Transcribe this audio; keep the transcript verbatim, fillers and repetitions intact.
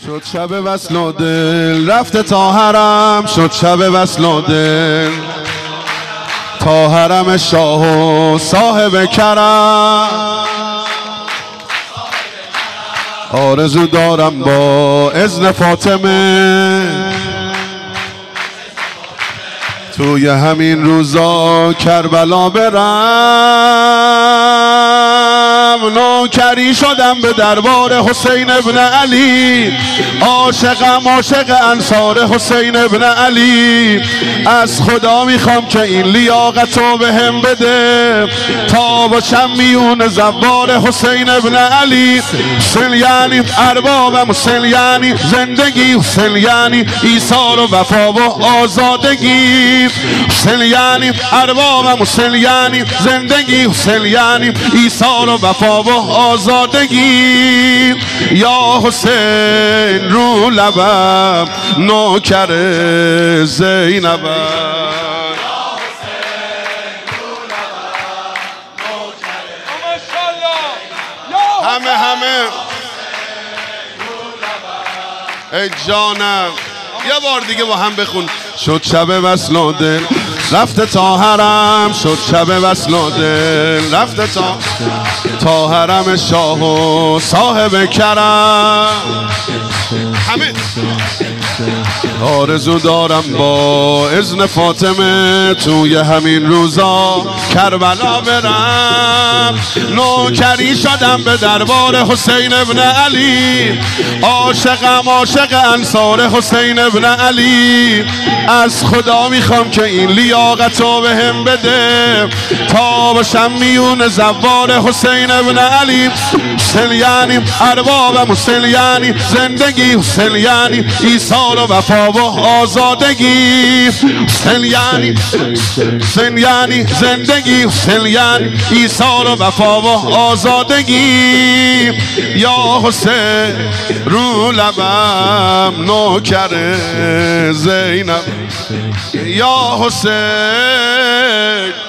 شد شب وصل و دل رفته تا حرم، شد شب وصل و دل تا حرم شاه و صاحب کرم. آرزو دارم با اذن فاطمه توی همین روزا کربلا برم. نوکری شدم به دربار حسین ابن علی، عاشقم عاشق انصار حسین ابن علی. از خدا میخوام که این لیاقتو به هم بده تا باشم میون زوار حسین ابن علی. حسین یعنی اربابم، حسین یعنی زندگی، حسین یعنی ایثار و وفا و آزادگی. حسین یعنی اربابم، حسین یعنی زندگی، حسین یعنی ایثار و وفا و آزادگی. یا حسین رو لبم نوکر زینبم، همه همه ای جانم. یه بار دیگه با هم بخون. شد شب وصل و دل رفته تا حرم، شد شب وصل و دل رفته تا تا حرم شاه و صاحب کرم. همه آرزو دارم با اذن فاطمه توی همین روزا کربلا برم. نوکری شدم به دربار حسین ابن علی، عاشقم عاشق انصار حسین ابن علی. از خدا میخوام که این لیاقتو به هم بده تا باشم میون زوار حسین ابن علی. حسین یعنی اربابم، حسین یعنی زندگی، حسین یعنی ایثار و وفا و آزادگی. حسین یعنی حسین یعنی زندگی، حسین یعنی ایثار و وفا و آزادگی. یا حسین رو لبم نوکر زینب، یا حسین